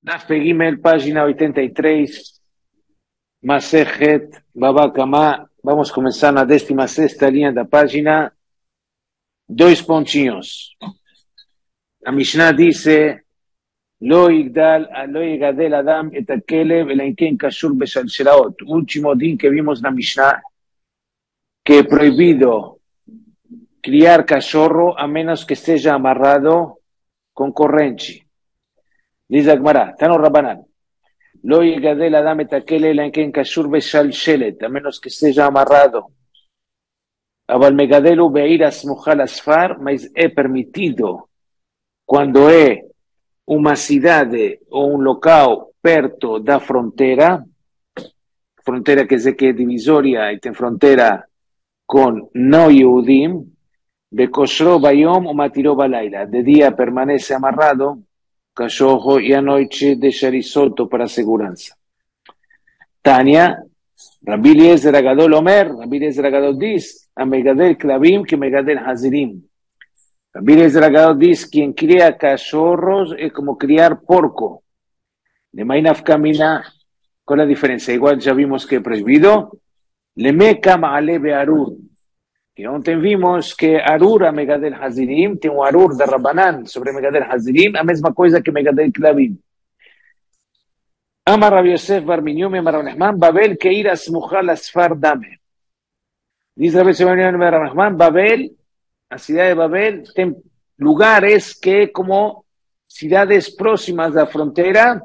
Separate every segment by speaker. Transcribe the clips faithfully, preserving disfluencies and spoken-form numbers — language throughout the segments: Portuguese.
Speaker 1: Daf Gimel, página ochenta y tres, Masejet Baba Kama. Vamos a comenzar la décima sexta línea de la página, dos pontinhos. La Mishnah dice, Lo yigdal, lo yigadel Adam et hakelev ela inken kashur beshalshelaot. Último din que vimos en la Mishnah, que es prohibido criar cachorro a menos que esté amarrado con correnchi. Dice Agmará, Tano Rabanan. Lo yigadel Adam et hakelev ela inken kashur beshalshelet, a menos que esté amarrado. Abal megadelu beir asmuchal asfar, mas é permitido quando é uma cidade ou um local perto da fronteira, fronteira quer dizer que é divisória e tem fronteira com não Yehudim, bekoshro bayom ou matiró balaila, de dia permanece amarrado, cachorro, e à noite deixar solto para a segurança. Tânia, Rabbi Eliezer Agadol Omer, Rabbi Eliezer Agadol diz, a megadel klavim que megadel hazirim. Rabbi Eliezer Agadol diz, quien cría cachorros es como criar porco. De mainaf camina, con la diferencia, igual ya vimos que es prohibido, le meka ma'ale be'arur, que ontem vimos que arur a megadel hazirim, tem um arur da Rabanan sobre megadel hazirim, a mesma coisa que megadel klavim. Amar Rabbi Yosef bar Minyome Amar Rabbi Nachman, Babel que ir a smuchal asfar dame. Dice Rabbi Yosef bar Minyome Amar Rabbi Nachman, Babel, la ciudad de Babel, tem lugares que como ciudades próximas a la frontera,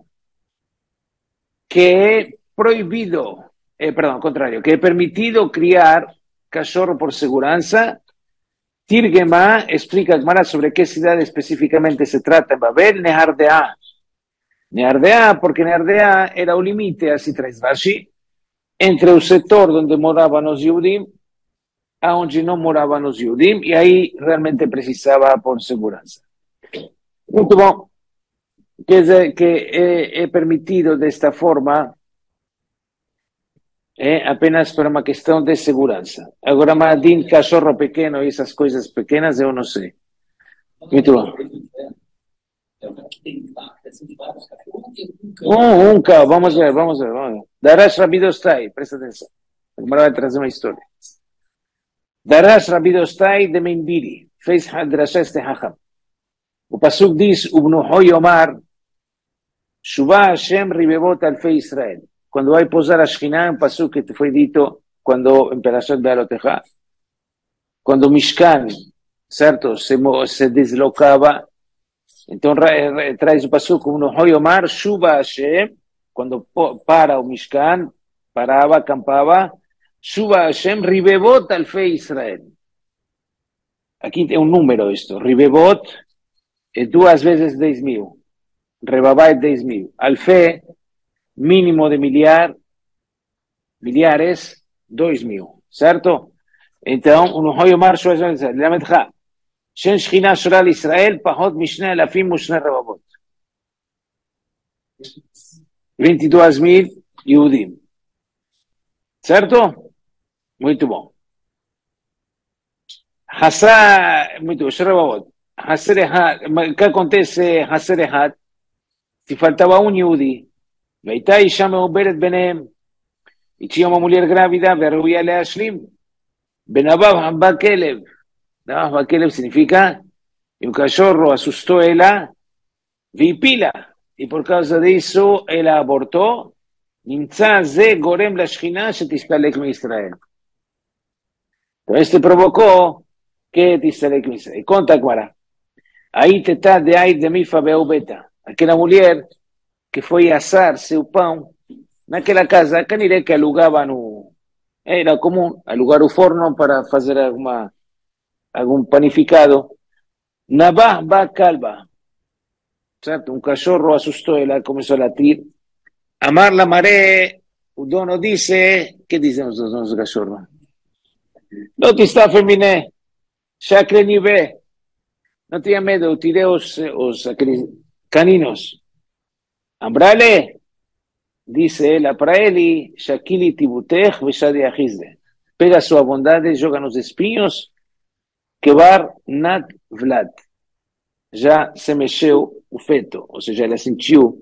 Speaker 1: que es prohibido, eh, perdón, contrario, que es permitido criar cachorro por seguranza. Tirgema explica más sobre qué ciudad específicamente se trata en Babel, Nehardea. Nehardea, porque Nehardea era un límite, así trae Rashi, entre el sector donde moraban los Yehudim a donde no moraban los Yehudim, y ahí realmente precisaba por seguranza. Muito bom, que es, que he, he permitido de esta forma, eh, apenas por una cuestión de seguranza. Ahora, Madin, cachorro pequeño y esas cosas pequeñas, yo no sé. Muito bom. Um, um carro, vamos ver, vamos ver, vamos ver. Darash Rabidostai, presta atenção. Agora vai trazer uma história. Darash Rabidostai de Mendiri, fez Hadrashá este Hacham. O Pasuk diz, Ubnuhoi Omar, Shuvah Hashem Ribebot Alfei Israel. Quando vai posar a Shekhinah, um Pasuk que te foi dito quando em Perashat Be'alotechá, quando o Mishkan, certo, se, se deslocava. Então traz o Pasuk como no Hoyomar, Shuba Hashem, quando para o Mishkan, parava, acampava, Shuba Hashem, Ribebot Alfei Israel. Aqui tem um número isto, Ribebot é duas vezes dez mil, Rebabá é dez mil, Alfei, mínimo de milhar, milhares, dois mil, certo? Então, no Hoyomar, Shuba Hashem, Lamedcha, שאין שכינה שורה לישראל פחות משני אלפים ושני רבבות. vinte e dois mil Yehudim. Certo? Muito bom. Hassa, muito bom, revabot. Hasser Ehad, o que acontece Hasser Ehad? Se faltava um Yehudi, והייתה אישה מעוברת ביניהם, e tinha uma mulher grávida, וראויה להשלים, בנביו hamba כלב. Nada más que significa que un cachorro asustó a ella y pila, y por causa de eso ella abortó. Nimtza ze gorem la shchina shetistalek mi Israel. Entonces te provocó que tistalek mi Israel. Conta Gemara. Ahí te está de ahí de mifa beubeta. Aquela mulher que foi assar seu pão naquela casa, que nire que alugava no, era comum alugar o forno para fazer alguma algún panificado, Nabah ba calva, certo? Un cachorro asustó, él comenzó a latir. Amar la mare, el dono dice, ¿qué dicen los donos de cachorro? No te está femine, shakre ni ve, no tenía miedo, tiré os, os caninos. Ambrale, dice él, para él, shakili tibutech, veshadi achizde. Pega su bondade, joga nos espinhos, Kevar Nat Vlad, já se mexeu o feto, ou seja, ela sentiu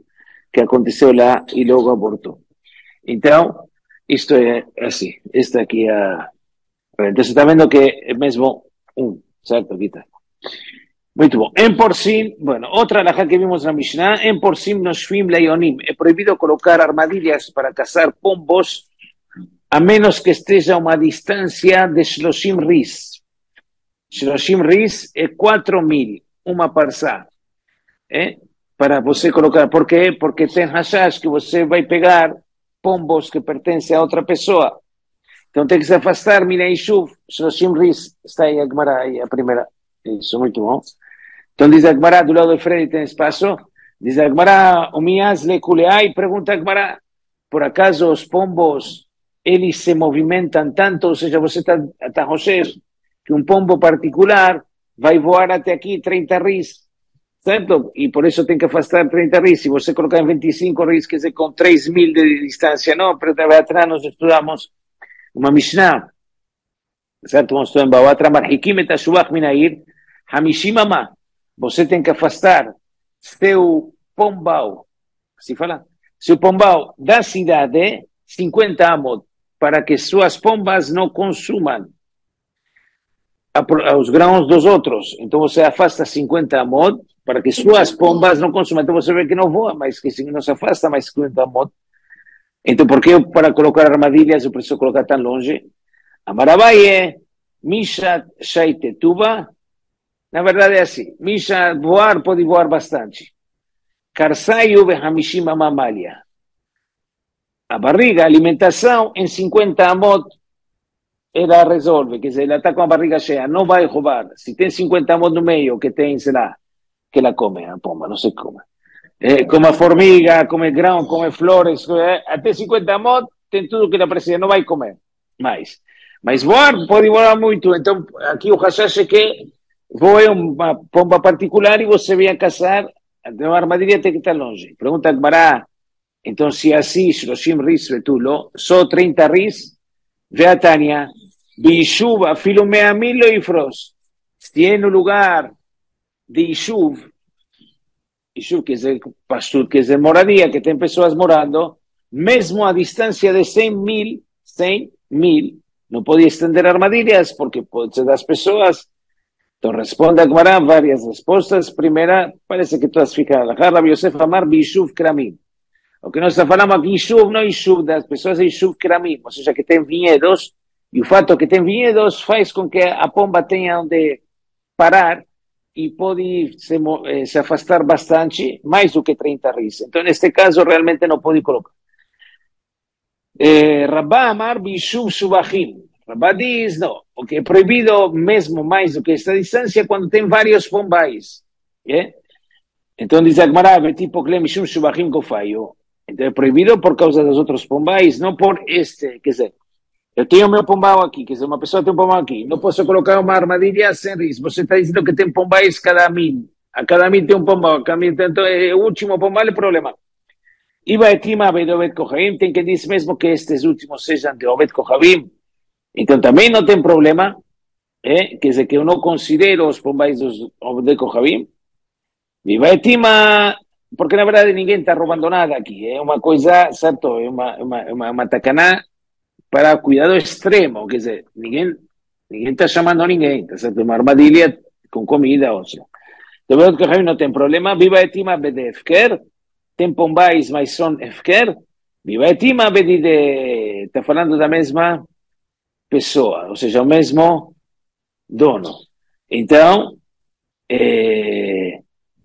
Speaker 1: que aconteceu lá e logo abortou. Então, isto é assim. Esta aqui é a... Então, você está vendo que é mesmo um, certo? Aqui está. Muito bom. Em porcim, bueno, outra alahá que vimos na Mishnah, em porcim noshfim leionim. É proibido colocar armadilhas para caçar pombos, a menos que esteja a uma distância de shloshim ris. Shloshim ris é quatro mil, uma parsá. É? Para você colocar. Por quê? Porque tem hashash que você vai pegar pombos que pertencem a outra pessoa. Então tem que se afastar, mina Yishuv, shloshim ris. Está aí a Gemara, aí a primeira. Isso, muito bom. Então diz a Gemara, do lado de frente tem espaço, diz a Gemara, o mias le kuleai, pergunta a Gemara, por acaso os pombos, eles se movimentam tanto, ou seja, você está tá, que um pombo particular vai voar até aqui trinta ris, certo? E por isso tem que afastar trinta ris, se você colocar em vinte e cinco ris, quer dizer, com três mil de distância, não, pero atrás nós estudamos uma Mishnah, certo? Vamos estudar em Bawatra, marhikim et ashubach minair, hamishim amah. Você tem que afastar seu pombal, se fala, seu pombal da cidade, cinquenta amot, para que suas pombas não consumam os grãos dos outros. Então você afasta cinquenta amot, para que suas pombas não consumam. Então você vê que não voa, mas que não se afasta mais cinquenta amot. Então por que para colocar armadilhas eu preciso colocar tão longe? Amarabaye, Mishat Shaitetuba. Na verdade é assim, Misha, voar pode voar bastante. Karsayu Behamishima Mamalia. A barriga, a alimentação, em cinquenta amot, ela resolve, quer dizer, ela está com a barriga cheia, não vai roubar. Se tem cinquenta amot no meio, que tem, sei lá, que ela come, a pomba, não sei como. É, come a formiga, come grão, come flores, é, até cinquenta amot, tem tudo que ela precisa, não vai comer mais. Mas voar, pode voar muito. Então, aqui o hashash é que voa uma pomba particular e você vem a caçar, a armadilha tem que estar longe. Pergunta a Gemara, então se assim, shloshim ris vetulo, só trinta ris, ve a Tânia, Bishuv, afilo mea mil loifros, se é no lugar de Yishuv, Yishuv quer dizer pastor, quer dizer moradia, que tem pessoas morando, mesmo a distância de cem mil, cem mil, não pode estender armadilhas, porque pode ser das pessoas. Então responde a Gemara várias respostas. Primeira, parece que todas ficam lá. Rabbi Yosef Amar Bishuv Kramim. O que nós estamos falando aqui, Yishuv, não Yishuv, das pessoas é Yishuv Kramim, ou seja, que tem vinhedos, e o fato que tem vinhedos faz com que a pomba tenha onde parar e pode se, se afastar bastante, mais do que trinta ris. Então, neste caso, realmente não pode colocar. Eh, Rabba Amar Bishuv Subachim. Rabá diz, não, porque é proibido mesmo mais do que esta distância quando tem vários pombais. Yeah? Então diz a Gemara, tipo que mishum shubachim kofaio. Então é proibido por causa dos outros pombais, não por este. Quer dizer, eu tenho meu pombal aqui, quer dizer, uma pessoa tem um pombal aqui, não posso colocar uma armadilha sem risco. Você está dizendo que tem pombais cada mil. A cada mil tem um pombal, a cada mil tem, então é o último pombal é problema. E vai tima de Obed Kohavim, tem que dizer mesmo que estes últimos sejam de Obed Kohavim. Então também não tem problema, é? Quer dizer que eu não considero os pombais dos Obed Kohavim. E vai tima, porque na verdade ninguém está roubando nada aqui, é uma coisa, certo, é uma, uma, uma, uma tacaná para cuidado extremo, quer dizer, ninguém ninguém está chamando a ninguém, tá certo? Uma armadilha com comida, ou seja. Então Obed Kohavim não tem problema, viva etima bede efker, tem pombais, mas são efker, viva etima bede de, está falando da mesma pessoa, ou seja, o mesmo dono. Então, é,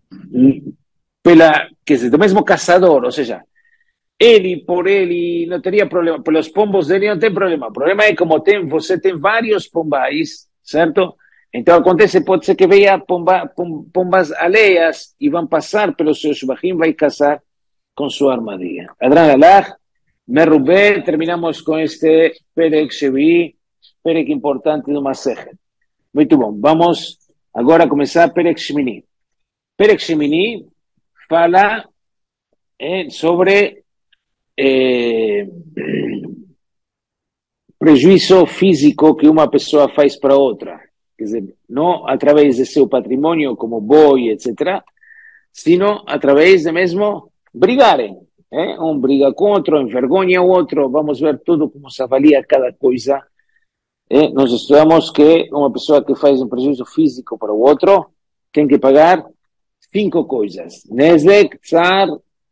Speaker 1: pela, quer dizer, do mesmo caçador, ou seja, ele, por ele, não teria problema, pelos pombos dele não tem problema. O problema é como tem, você tem vários pombais, certo? Então acontece, pode ser que veja pomba, pom, pombas alheias e vão passar pelos seus shubachim, vai caçar com sua armadilha. Adran Alach, Merubé, terminamos com este Perek Shevi, Perek importante do Masechet. Muito bom, vamos agora começar Perek Shemini. Perek Shemini fala eh, sobre eh, prejuízo físico que uma pessoa faz para outra. Quer dizer, não através de seu patrimônio, como boi, etcétera, sino através de mesmo brigarem. ¿eh? Um briga com outro, envergonha o outro, vamos ver tudo como se avalia cada coisa. ¿eh? Nós estudamos que uma pessoa que faz um prejuízo físico para o outro tem que pagar cinco coisas. Nezek, Tsar,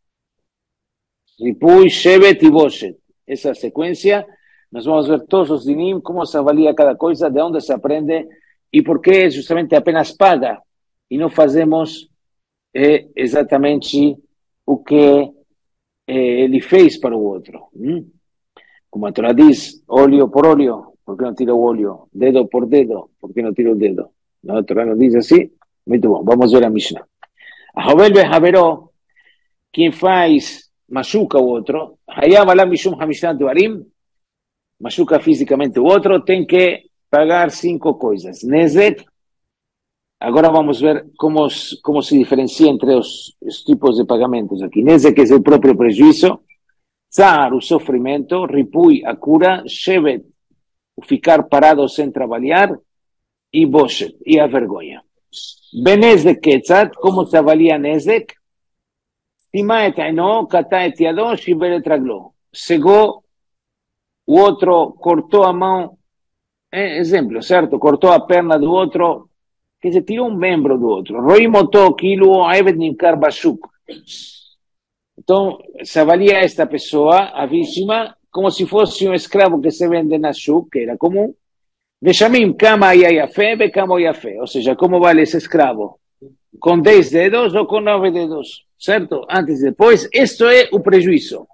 Speaker 1: Ripui, Shevet e Boshet. Essa sequência, nós vamos ver todos os dinim, como se avalia cada coisa, de onde se aprende e por que justamente apenas paga e não fazemos é, exatamente o que é, ele fez para o outro. Hum? Como a Torá diz, óleo por óleo, por que não tira o óleo? Dedo por dedo, por que não tira o dedo? Não, a Torá não diz assim? Muito bom, vamos ver a Mishnah. A Hovel Behaveró, quem faz machuca o outro, Hayab Alam Mishum Hamishnat Duarim, machuca fisicamente o outro, tem que pagar cinco coisas. Nezek, agora vamos ver como, como se diferencia entre os, os tipos de pagamentos aqui. Nezek é o próprio prejuízo, Tsar, o sofrimento, Ripui, a cura, Shevet, o ficar parado sem trabalhar, e Boshet, e a vergonha. Benezek Ketzat, como se avalia Nezek? Tima et aino, kata et yado, shiber et raglo. Cegou, o outro cortou a mão, é, exemplo, certo? Cortou a perna do outro, quer dizer, tirou um membro do outro. Roimoto, kilo, aevet nimkar bashuk. Então, se avalia esta pessoa, a vítima, como se fosse um escravo que se vende na shuk, que era comum. Veshamim, kama yafe, bekamo yafe. Ou seja, como vale esse escravo? Com dez dedos ou com nove dedos? Certo? Antes e depois. Isto é o prejuízo.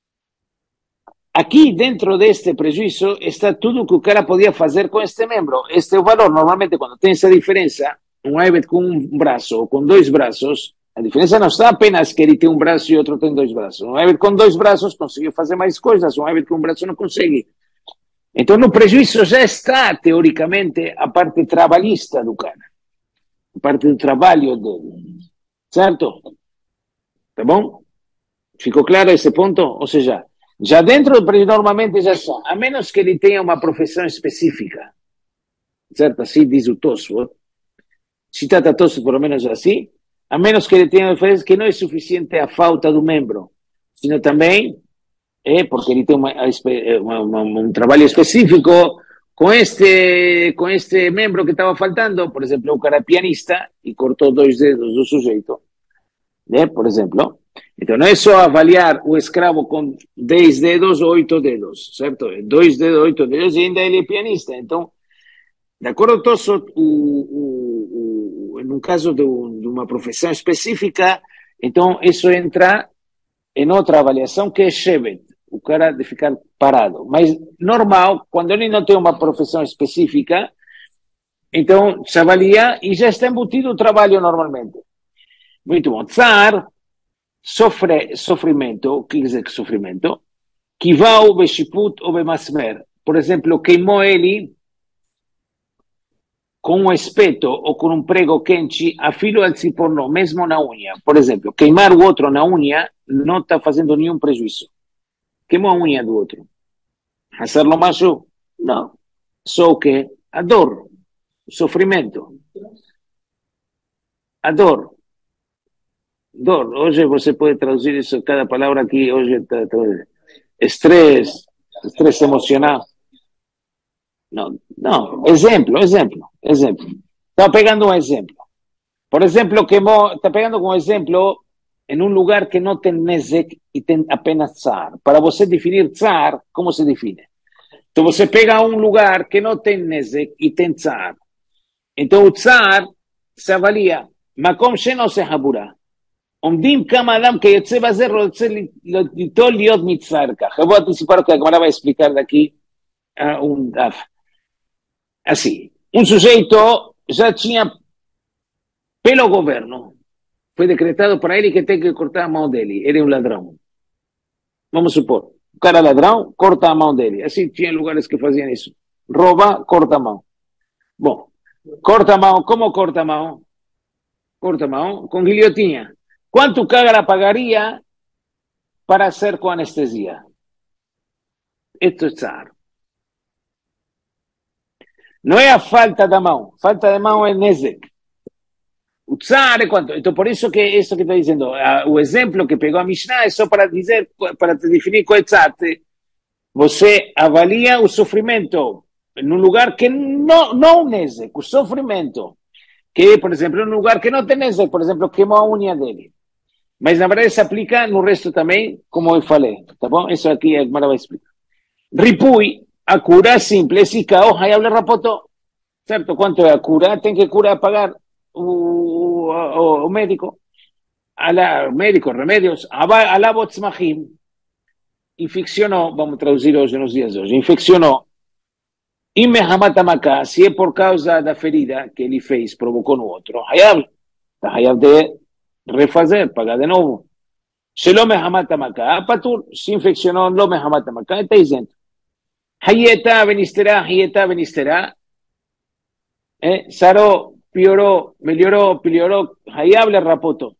Speaker 1: Aqui, dentro deste prejuízo, está tudo que o cara podia fazer com este membro. Este é o valor. Normalmente, quando tem essa diferença, um aibet com um braço ou com dois braços, a diferença não está apenas que ele tem um braço e outro tem dois braços. Um aibet com dois braços conseguiu fazer mais coisas, um aibet com um braço não consegue. Então, no prejuízo já está, teoricamente, a parte trabalhista do cara. A parte do trabalho dele. Certo? Tá bom? Ficou claro esse ponto? Ou seja, já dentro do prejuízo, normalmente já está. A menos que ele tenha uma profissão específica. Certo? Assim diz o Tosfot. Citata Tosfot, pelo menos assim. A menos que ele tenha uma diferença que não é suficiente a falta do membro. Sino também... É porque ele tem uma, uma, uma, um trabalho específico com este, com este membro que estava faltando. Por exemplo, o cara é pianista e cortou dois dedos do sujeito, né? Por exemplo. Então, não é só avaliar o escravo com dez dedos ou oito dedos, certo? Dois dedos, oito dedos e ainda ele é pianista. Então, de acordo com isso, o, o, o, no caso de, de uma profissão específica, então isso entra em outra avaliação que é Shevet. O cara de ficar parado. Mas normal, quando ele não tem uma profissão específica, então se avalia e já está embutido o trabalho normalmente. Muito bom. Tsar, sofre, sofrimento, o que quer dizer que sofrimento? Kivau, beshiput ou bemasmer. Por exemplo, queimou ele com um espeto ou com um prego quente a filo al ciporno, mesmo na unha. Por exemplo, queimar o outro na unha não está fazendo nenhum prejuízo. Queimou a unha do outro. Hacerlo macho? Não. Só o que? A dor. O sofrimento. A dor. Dor. Hoje você pode traduzir isso, cada palavra aqui, hoje está traduzindo. Estresse, estresse emocional. Não, não. Exemplo, exemplo, exemplo. Está pegando um exemplo. Por exemplo, queimou, está pegando como exemplo em um lugar que não tem Nezek e tem apenas Tsar. Para você definir Tsar, como se define? Então você pega um lugar que não tem Nezek e tem Tsar. Então o Tsar se avalia. Makom sheno se habura. עומדים כמה אדם כיוצא בזה רוצה ליטול להיות מצר כך. Eu vou antecipar o que a Gemara vai explicar daqui a um daf. Assim, um sujeito já tinha, pelo governo, foi decretado para ele que tem que cortar a mão dele. Ele é um ladrão. Vamos supor, o cara é ladrão, corta a mão dele. Assim, tinha lugares que faziam isso. Rouba, corta a mão. Bom, corta a mão, como corta a mão? Corta a mão com guilhotinha. Quanto o cara pagaria para ser com anestesia? Esto é tsar. Não é a falta da mão. Falta de mão é nezek. O tsar é quanto? Então, por isso que isso que está dizendo, o exemplo que pegou a Mishnah é só para dizer, para te definir qual é tzat. Você avalia o sofrimento num lugar que não, não nezek, o sofrimento. Que, por exemplo, num lugar que não tem nezek, por exemplo, queimou a unha dele. Mas, na verdade, se aplica no resto também, como eu falei, tá bom? Isso aqui a Gemara vai explicar. Ripui, a cura simples, e cao, hayable rapoto. Certo? Quanto é a cura? Tem que cura pagar o, o, o médico. Ala, médico, remédios. Alabo tzmachim. Infeccionou, vamos traduzir hoje nos dias de hoje, infeccionou. E mehamatamaká, se é por causa da ferida que ele fez, provocou no outro, hayab, tá hayab de refazer, pagar de novo. Se lo mehamatamaká, patur, se infeccionou, lo mehamatamaká, está isento. Hayeta benisterá, hayeta benisterá, eh, saró, pioró, melhorou, piorou, hayab le rapoto.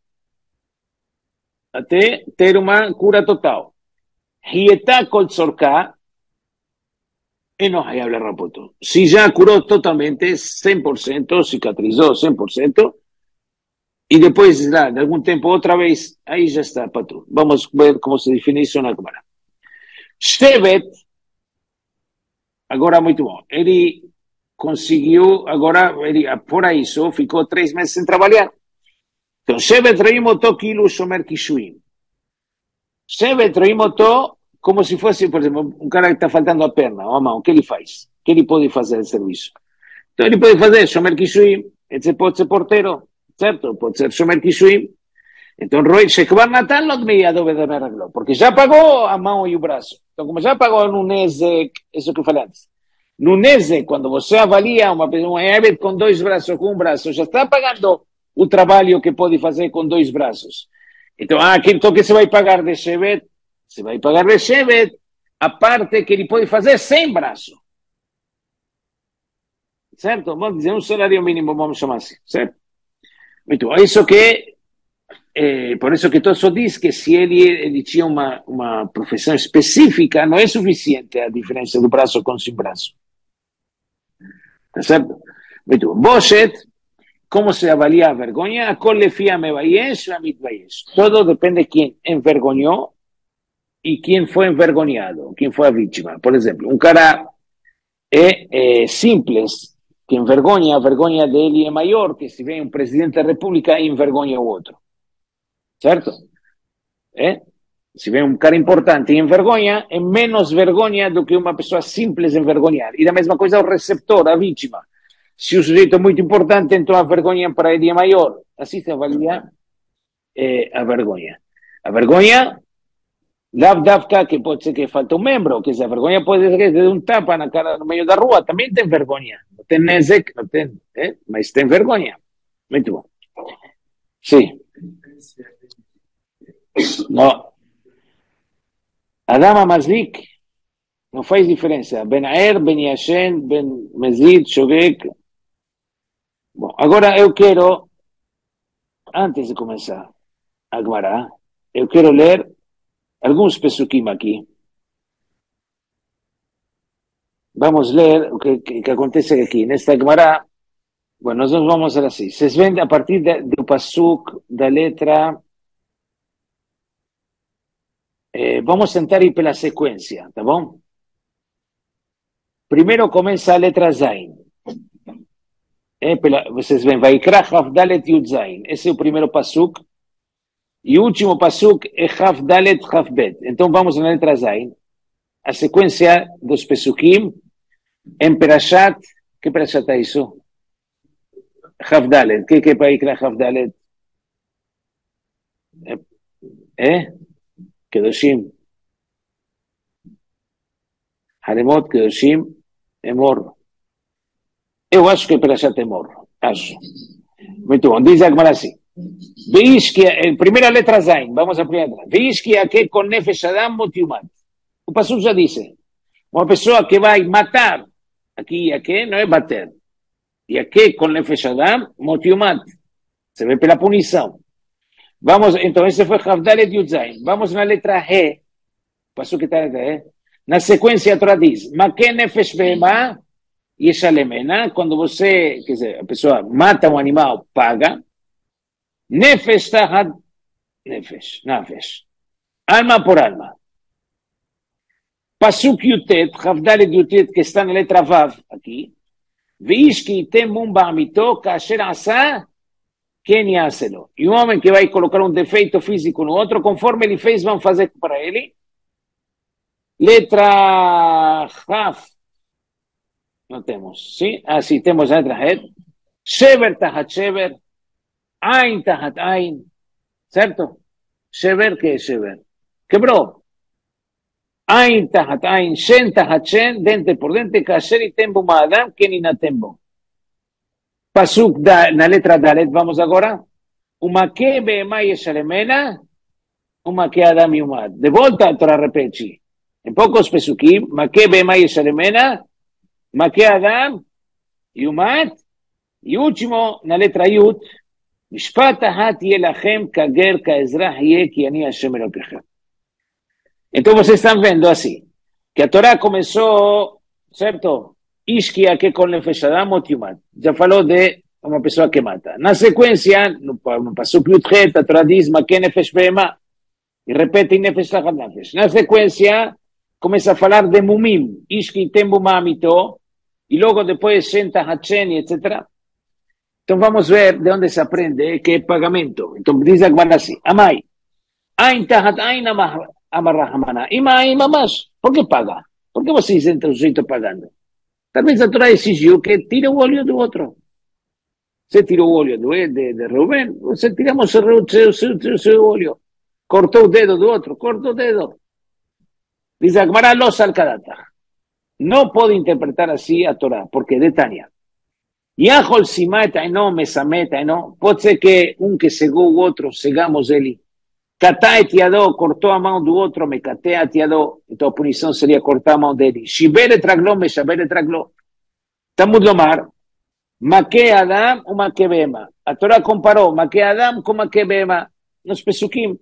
Speaker 1: Até ter uma cura total. Hieta kol tzorká, e no hayab le rapoto. Si ya curó totalmente, cem por ciento, cicatrizó cem por ciento, y después de algún tiempo otra vez, ahí ya está, patrón. Vamos a ver cómo se define isso na Gemara. Shevet, agora muito bom, ele conseguiu, agora, ele, por isso, ficou três meses sem trabalhar. Então, Shevet reimoto kilo shomer kishuim. Shevet reimoto como se fosse, por exemplo, um cara que está faltando a perna, ou a mão, o que ele faz? O que ele pode fazer de serviço? Então, ele pode fazer shomer kishuim, ele pode ser porteiro, certo? Pode ser shomer kishuim. Então, Shekvar Natan não me deve dar, porque já pagou a mão e o braço. Então, como já pagou no Nezek, isso que eu falei antes. No Nezek, quando você avalia uma pessoa com dois braços, com um braço, já está pagando o trabalho que pode fazer com dois braços. Então, ah, então que você vai pagar de Shevet? Você vai pagar de Shevet a parte que ele pode fazer sem braço. Certo? Vamos dizer, um salário mínimo, vamos chamar assim, certo? Muito bom. Isso que, eh, por isso que Tosso diz que se ele, ele tinha uma, uma profissão específica, não é suficiente a diferença do braço com sem braço. Tá certo? Muito bom. Boshet, como se avalia a vergonha? A colefia me vaiesh, a mit vaiesh. Todo depende de quem envergonhou e quem foi envergonhado, quem foi a vítima. Por exemplo, um cara é, é simples, que envergonha, a vergonha dele é maior que se vem um presidente da república e envergonha o outro. Certo? É? Se vem um cara importante e envergonha, é menos vergonha do que uma pessoa simples envergonhar. E da mesma coisa o receptor, a vítima. Se o sujeito é muito importante, então a vergonha para ele é maior. Assim se avalia é, a vergonha. A vergonha, lavdavka, que pode ser que falta um membro, que a vergonha pode ser que dê um tapa na cara no meio da rua, também tem vergonha. Não tem nezek, não tem, é? Mas tem vergonha. Muito bom. Sim. Não. Adam Mazlik não faz diferença. Ben Aer, Ben Yashen, Ben Mezid, Shogek. Bom, agora eu quero, antes de começar a Gemara, eu quero ler alguns pesukim aqui. Vamos ler o que, que, que acontece aqui. Nesta Gemara, bueno, nós vamos fazer assim. Vocês veem a partir de, do pasuk, da letra... Eh, vamos tentar ir pela sequência, tá bom? Primeiro começa a letra Zain. É pela, vocês veem, Vaikra Havdalet Yud Zain. Esse é o primeiro pasuk. E o último pasuk é Havdalet Havbet. Então vamos na letra Zain. A sequência dos pesukim em Perashat. Que Perashat é isso? Havdalet. O que é Vaikra Havdalet? É? Kedoshim. Haremot, Kedoshim, Emor. Eu acho que é Perashat Emor. Acho. Muito bom. Diz a Gemara assim. Veis que, em primeira letra Zain, vamos a primeira letra. Veis que aqui com Nefesh Adam motiumat. O pastor já disse. Uma pessoa que vai matar, aqui e aqui, não é bater. E aqui com Nefesh Adam motiumat. Se vê pela punição. Vamos, então, esse foi Havdalet Yud Zain. Vamos na letra He. Passou que está na letra He. Na sequência, a Torá diz, Maken nefesh behemah yeshalemena. Quando você, quer dizer, a pessoa mata um animal, paga. Nefesh tahat nefesh, nafesh. Alma por alma. Pasuk Yutet, Chavdalet Yutet, que está en la letra Vav, aquí. Veishki temum ba'amito, kasher asa, ken yaselo. E um homem que vai colocar um defeito físico no outro, conforme ele fez, vão fazer para ele. Letra Chaf. Não temos, sim? Ah, sim, temos a letra Het. Shever tahat shever. Ain tahat ain. Certo? Shever, que é shever? Quebrou. Ain tahat ain, shen tahat shen, dente por dente, kasher y tembo ma'adam, ken inatembo. Pasuk da, na letra Dalet, vamos agora. Umake be'ema yeshalemena, umake adam yumad. De volta a Torah repete. En pocos pesukim, make be'ema yeshalemena, make adam yumad. Y último, na letra Yud, mishpat ahat yelachem kager kaezrach ye ki ani Hashem Elokechem. Entonces vocês estão vendo assim, que a Torá começou, certo? Ishkia que com Nefesh Adam Otiumat. Já falou de uma pessoa que mata. Na sequência, no, no Pasuk Yudchet, a Torá diz, Make Nefesh Behema. E repete Nefesh Tachat Nefesh. Na sequência, começa a falar de Mumim. Ishki Tembu Ma'amito. E logo depois, Shen Tachat Shen, etcétera. Então vamos ver de onde se aprende que é pagamento. Então diz a Gemara assim, Amai. Ain Tachat Ain Amah. Amarrahamana. Ima, ima mais. Por que paga? Por que vocês entram o sujeito pagando? Talvez a Torá exigiu que tire o olho do outro. Você tirou o olho do, de, de Reuben, você tiramos o seu, seu, seu, seu olho. Cortou o dedo do outro, cortou o dedo. Diz a Gemara, los alcadata. Não pode interpretar assim a Torá, porque de Tânia. Yahol simata e não, mesameta e não. Pode ser que um que cegou o outro, cegamos ele. Catá et yadó, cortou a mão do outro, me catei et yadó, então a punição seria cortar a mão dele. Shiber et ragló, me shaber et ragló. Tamud lomar, Make Adam ou Make Behema. A Torá comparou Make Adam com Make Behema nos pesukim.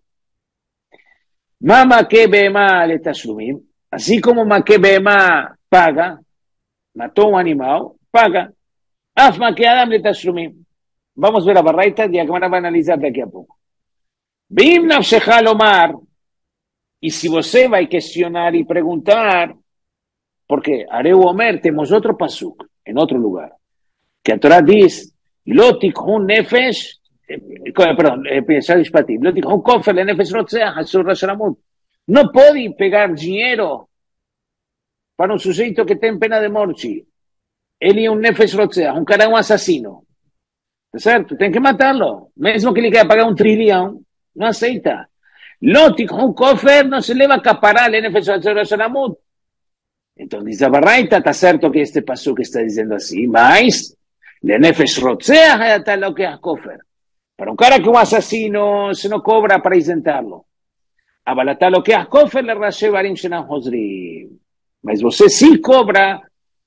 Speaker 1: Ma Make Behema le tashlumim, assim como Make Behema paga, matou um animal, paga. Af Make Adam le tashlumim. Vamos ver a barraita e a Gemara vai analisar daqui a pouco. Bim nafshecha lomar, e se você vai questionar e perguntar, porque Areu Omer temos outro pasuk, em outro lugar, que a Torá diz, lo tikhun nefesh, perdão, pensar dispatim, lo tikhun kofer le nefesh rotzeach, asur rasharamut. Não pode pegar dinheiro para um sujeito que tem pena de morte. Ele é um nefesh rotzeach, um cara é um assassino. Certo? Tem que matá-lo, mesmo que ele queira pagar um trilhão. No aceita. Lo tikhun kofer no se le va a acaparar el nefesh rasharamut. Então diz a barraita, está certo que este pasuk está dizendo assim, mas le nefesh rotzeach está lo que é kofer. Para um cara que é um assassino, se não cobra para isentarlo. Abalatá lo que é kofer le rashe barim shenam hozrim. Mas você sim cobra,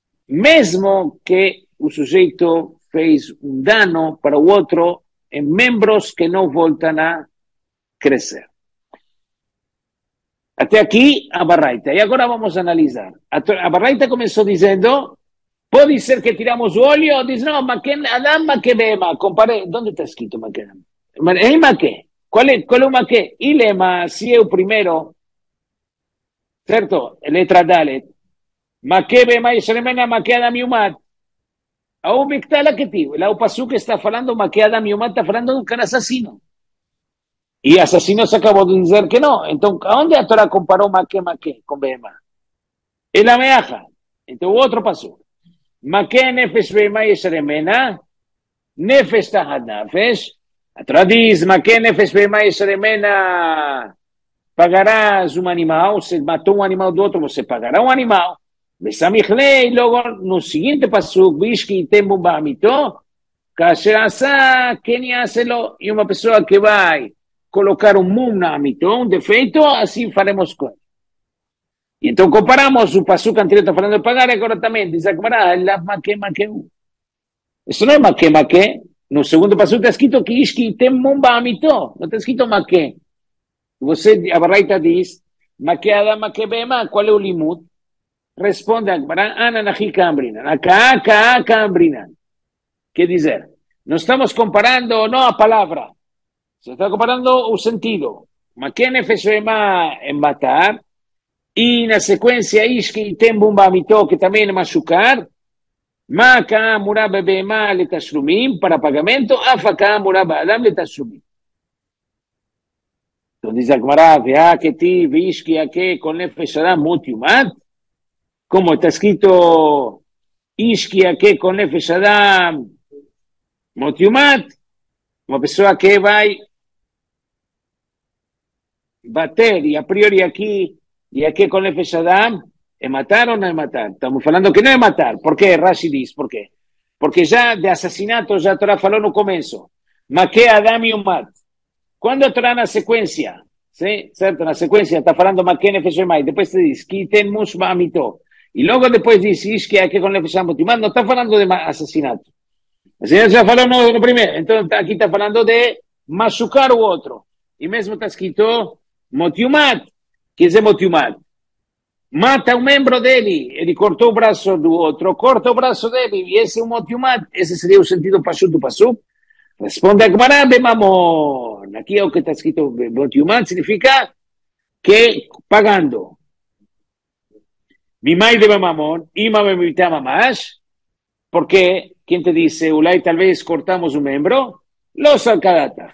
Speaker 1: mesmo que o sujeito fez um dano para o outro em membros que não voltam a crescer. Até aqui a barraita. E agora vamos analisar. A, a barraita começou dizendo, pode ser que tiramos o olho, diz, não, Maken Adam, Make Behema. Compare, onde está escrito Make Adam? É Make. Qual é, qual é o Make? Ilema, se é o primeiro, certo? Letra Dalet. Make Behema Yisraelmena, Make Adam Yumad. Ao Bictal Aketiv. Lá o pasuk está falando, Make Adam Yumad, está falando de um cara assassino. E assassino se acabou de dizer que não. Então, aonde a Torá comparou Make, Make com Behema? Ele ameaça. Então, o outro passou. Make nefesh Behema yesharemena, nefesh tahat nefesh. A Torá diz, Make nefesh Behema yesharemena, pagarás um animal, se matou um animal do outro, você pagará um animal. Besamichlei, logo, no seguinte passou, Bishki tembu ba'amito, kasher asa, ken yaselo, e uma pessoa que vai colocar um mum na amito, um defeito, assim faremos com ele. E então comparamos, o pasuk anterior está falando de pagar, agora também diz a Gemara, la make make. Isso não é make make. No segundo pasuk está escrito que ishki tem mum ba'amito, não está escrito make. Você, a barraita diz, make adam, make behema, qual é o limud? Responde a Gemara, ana nahi kambrinan, acá, acá, kambrinan. Quer dizer, não estamos comparando, não a palavra, Se está comparando o sentido. Ma que nefesh behemá em matar, e na sequência Ishki tem Bumbamito, que também é machucar, Maka Muraba Behemá Letashlumim, para pagamento, Afaka Muraba Adam Letashlumim. Então diz a Gemara, Veá que ti, Vishki, Ake, com nefesh Adam Mutiumat, como está escrito, Ishki, Ake, com nefesh Adam Mutiumat, uma pessoa que vai bater, e a priori aqui, e aqui com nefesh Adam, é matar ou não é matar? Estamos falando que não é matar. Por quê? Rashi diz, por quê? Porque já de assassinato, já a Torá falou no começo. Maque Adam e Umat. Quando a Torá na sequência, sim? Certo? Na sequência está falando Maque nefesh Behemá, e depois se diz, que tem musma amito. E logo depois diz, Ishki aqui com nefesh Adam, não está falando de assassinato. A senhora já falou no, no primeiro. Então aqui está falando de machucar o outro. E mesmo está escrito Motiumat, quer dizer Motiumat. Mata um membro dele, ele cortou o braço do outro, corta o braço dele, e esse é um Motiumat, esse seria o sentido Pashut do Pasuk. Responde a Gemara, Bemamon. Aqui é o que está escrito, Motiumat significa que pagando. Mimai de Bemamon, Ima Bemitama Mash, porque, quem te disse, Ulay, tal vez cortamos um membro, los alcadata.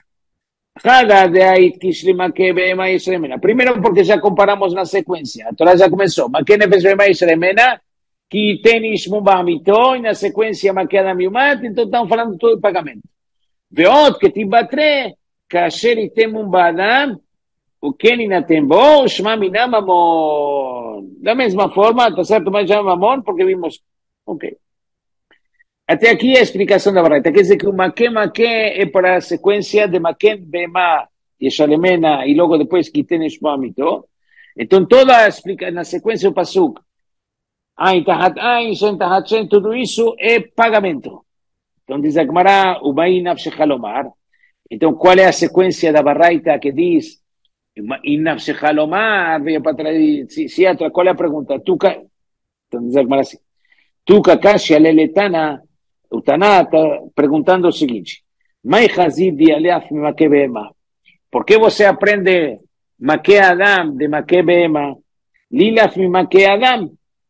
Speaker 1: Primero porque ya comparamos la secuencia. Torah ya comenzó. Maque nefesh behemá yishremena, ki tenis mubamito, y la secuencia maque adam yumat, entonces estamos hablando todo el pagamento. Veot que tibatre, kasher item un badam, uken inatem bo, shma mina mamon. Da mesma forma, está certo, mas já mamon, porque vimos, ok. Até aqui a explicação da Baraita. Quer dizer que o Maque Maque é para a sequência de Maque Behemá e Shalemena e logo depois que tem Shmamito. Então toda a explicação na sequência do Pasuk, Ain Tahat Ain, Shen Tahat Shen, tudo isso é pagamento. Então diz a Gemara, o Bain Nafshechalomar. Então qual é a sequência da Baraita que diz In Nafshechalomar, veio para trás, se outra, qual é a pergunta? Tu, então diz a Gemara assim, Tu Kakashi Aleletana, o Taná está perguntando o seguinte: Mai Hazidi Aleaf Maque Behemá. Por que você aprende Maque Adam de Maque Behemá? Lilaf Maque Adam.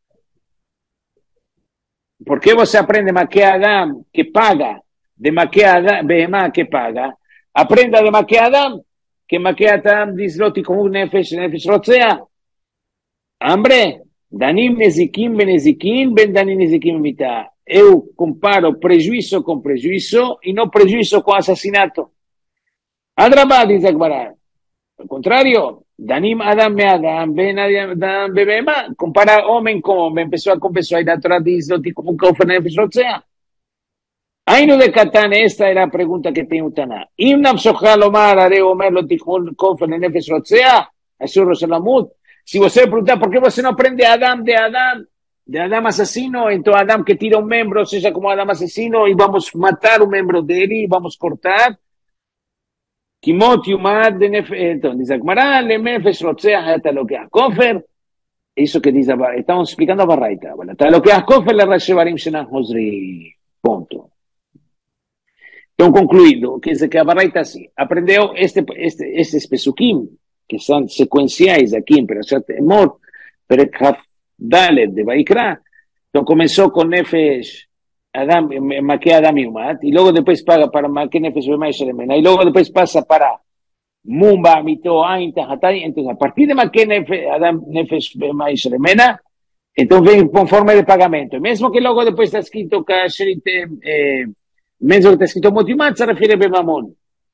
Speaker 1: Por que você aprende Maque Adam que paga de Maque Behemá que paga? Aprenda de Maque Adam que Maque Adam diz Loti como Nefesh Nefesh Rotzea. Hambre. Danim Nezikim Benezikim Ben Danim Nezikim Mitá. Eu comparo prejuízo com prejuízo e não prejuízo com assassinato. Adrabá, diz a Gemara. Ao contrário, Danim Adam me Adam Ben Adam Behemá. Compara homem com homem, pessoa com pessoa. E da Torá diz, não tem como Kofer Nefesh Rotzea. Aino de Katan, esta era a pergunta que tem o Taná. Im Nafshochal Omar, Are Omer, Lo Tichol Kofer Nefesh Rotzea. Asur Rosalamut. Se você perguntar por que você não aprende Adam de Adam, de Adam assassino, então Adam que tira um membro, seja como Adam assassino, e vamos matar o membro dele, e vamos cortar. Kimot Yumad de Nefesh, então diz a Gemara, Lemefesh Rotzea, Hata Lokeach Kofer, isso que diz a, estamos explicando a Baraita, Hata Lokeach Kofer, Le Rashevarim Shenan Hosri, ponto. Então, concluído, quer dizer que a Baraita assim, aprendeu este, este, estes pesukim, que são sequenciais aqui em Perashat Emor, Perek Haf Dalet de Vaikra. Então começou com Nefesh Adam, Maque Adam e Umat, e logo depois paga para Maque Nefesh Behemá e Shalemena, e logo depois passa para Mumba, Mito, Ain, Tahatai. Então a partir de Maque Nefesh Adam, Nefesh Behemá e Shalemena, então vem com forma de pagamento. Mesmo que logo depois está escrito eh, mesmo que está escrito Motiumat, se refere a Bemamon.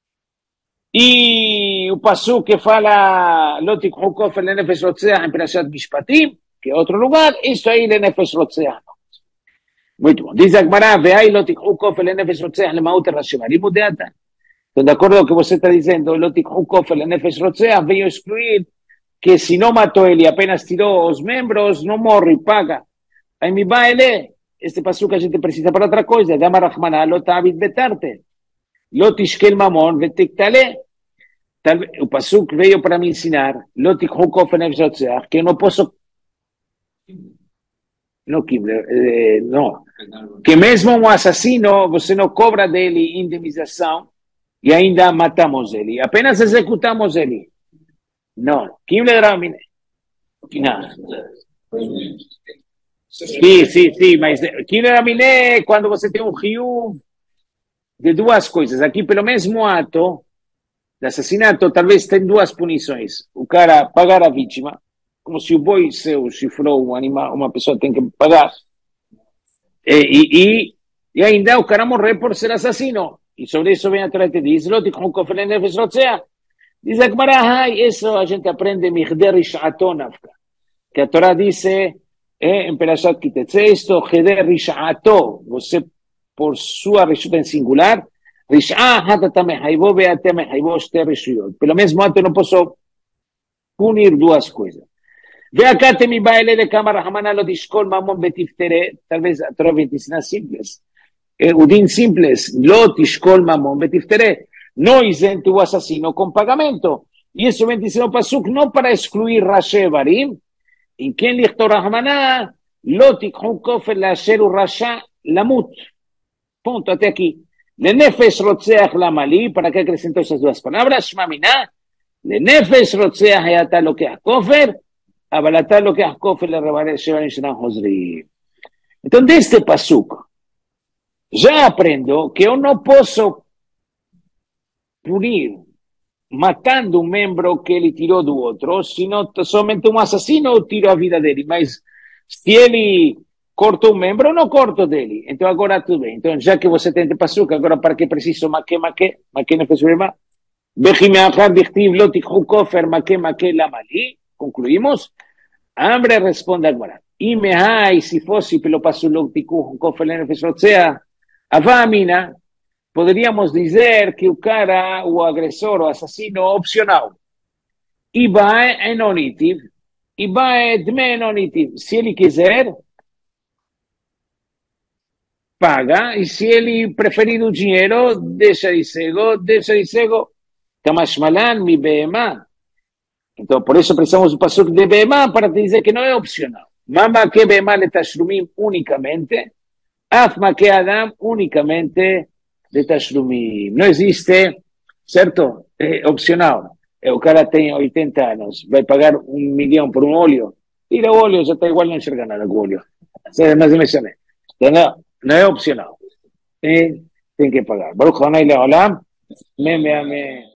Speaker 1: E o Pasuk que fala Lotik Hukov el Nefesh Rotzea em Perashat Mishpatim, que é outro lugar, isso aí é Nefesh Rotzea. Muito bom. Diz a Gemara, Veai Lotik Hukov el Nefesh Rotzea Lemaut Rashevarim Udeata. Então, de acordo com o que você está dizendo, Lotik Hukov el Nefesh Rotzea veio excluir que se não matou ele, apenas tirou os membros, não morre, paga. Aí me vai ele, este Pasuk a gente precisa para outra coisa. Dama Rahmana Lotavid Betarte. Lotishkel Mamon Vetiktale. O Pasuk veio para me ensinar, que eu não posso, não, não, que mesmo um assassino, você não cobra dele indenização, e ainda matamos ele. Apenas executamos ele. Não. Kim le gramine. Não. Sim, sim, sim, mas Kim le gramine quando você tem um rio de duas coisas. Aqui, pelo mesmo ato de assassinato, talvez tem duas punições. O cara pagar a vítima, como se o boi seu chifrou um animal, uma pessoa tem que pagar. E, e, e ainda o cara morrer por ser assassino. E sobre isso vem atrás de diz, diz a Gemara, isso a gente aprende Mihder Rish'atonavka, que a Torá diz é, em Perashat Kitetzesto, Heder Rish'ato, você por sua rishut em singular, Rish'ah hatata mehaibo ve'ate mehaibo shte rishuyot. Pelo mesmo ato eu não posso punir duas coisas. Ve'aka temi ba'ele de kama rahamana lo tishkol mamon betiftere, talvez a Torá vem te ensinar simples. O din simples, lo tishkol mamon betiftere, no isente o assassino com pagamento. E isso vem te ensinar o pasuk não para excluir Rashi Barim, em quem lichto rahmaná, lo tikhu kofer lasher u rasha lamut. Ponto, até aqui. Lenefesh rotzeach lamali, para que acrescentou essas duas palavras? Shmaminá, lenefesh rotzeach hayata lokeach kofer, abalata lokeach kofer le rebarer shevarim shenam hozri. Então, deste pasuk, já aprendo que eu não posso punir matando um membro que ele tirou do outro, senão somente um assassino eu tiro a vida dele, mas se ele corta um membro, eu não corto dele. Então agora tudo bem. Então já que você tem de passuca, agora para que preciso maque, maque, maque não fez problema? Bechimeachar dichtiv lo tikhu kofer maque, maque lamali. Concluímos. Ambre responde agora. E mehai, se fosse pelo passo lo tikhu kofer não fez rotzea, avamina, poderíamos dizer que o cara, o agressor, o assassino, opcional. E vai em onitiv, e vai dme onitiv. Se ele quiser, paga, e se ele preferir o dinheiro, deixa de cego, deixa de cego. Kamashmalan mi beema. Então, por isso precisamos do pasuk de beema para dizer que não é opcional. Mama que beema le tashrumim unicamente, afma que adam unicamente de tashrumim. Não existe, certo? É opcional. O cara tem oitenta anos, vai pagar um milhão por um óleo. Tira o óleo, já está igual, não enxerga nada com o óleo. Mas mencionei. Não, não é opcional. Tem, tem que pagar. Baruch Hanai Leolam, me, me, me.